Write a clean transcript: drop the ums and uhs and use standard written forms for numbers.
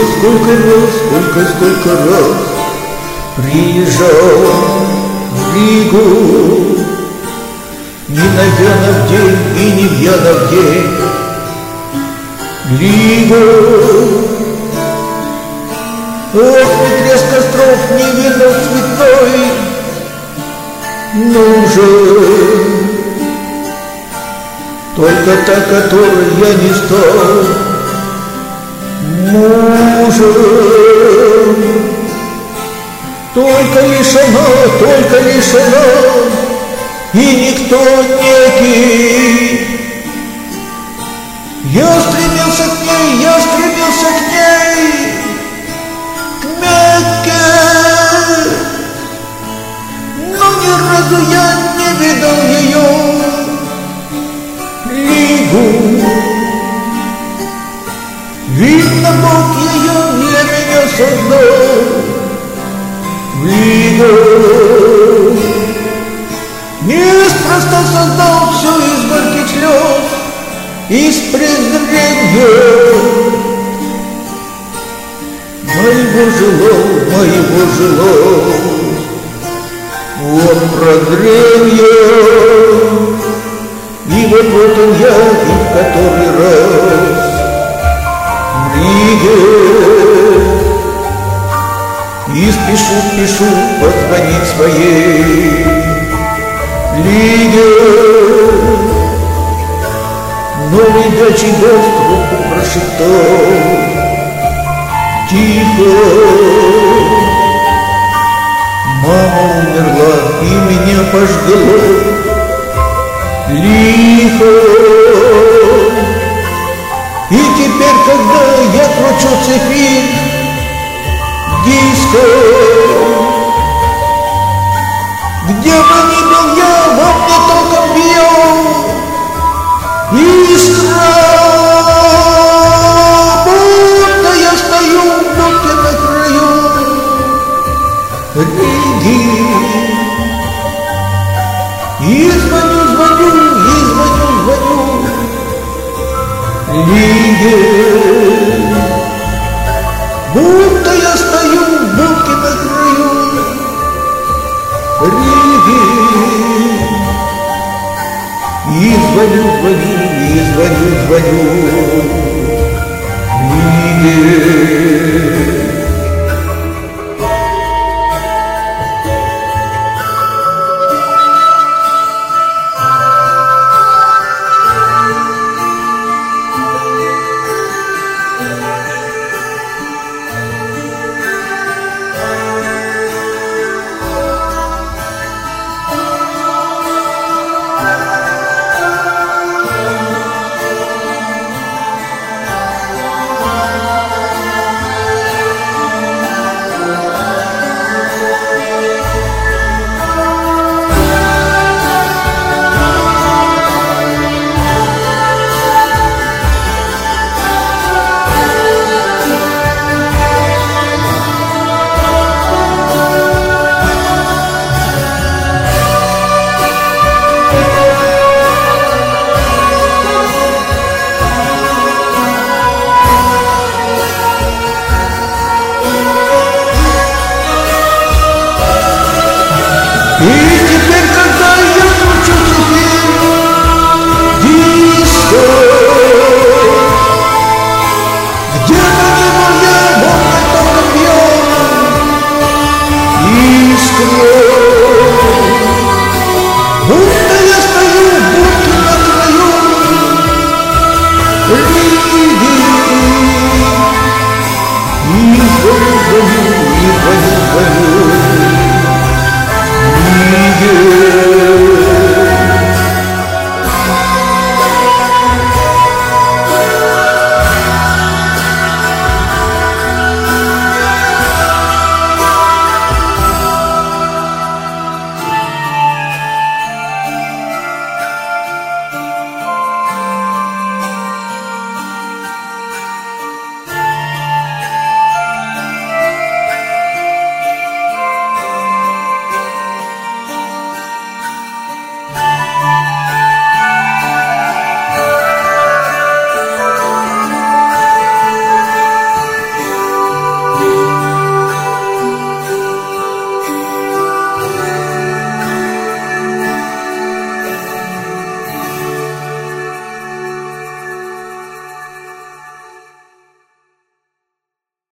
сколько раз приезжал в Ригу. Не на Янов день и не в Янов день Лигу. Ох, не треск костров, не видно цветной нужен, только та, которой я не стал мужем. Только лишь она, и никто некий. Я стремился к ней, к Мекке, но ни разу я не видал ее Лигу. Видно, Бог ее для меня создал Лигу. Неспроста создал все из горьких слез, из презрения. Моего желал, он прозрел я. И вот он я, и в который раз в Риге. И спешу позвонить своей Лиге. Но ледячий голос трубку прошептал тихо: мама умерла и меня пожгло лихо. И теперь, когда я кручу цепи диско, где бы ни был я, во мне током бьет искра. Будто я стою в будке на краю Риги. И звоню Лиге. Будто я стою в будке на краю Риги. И звоню Лиге. И теперь, когда я кручу теперь диско, где бы ни был я, вот это бьет искра. Будто я стою в будке на краю Риги. И звоню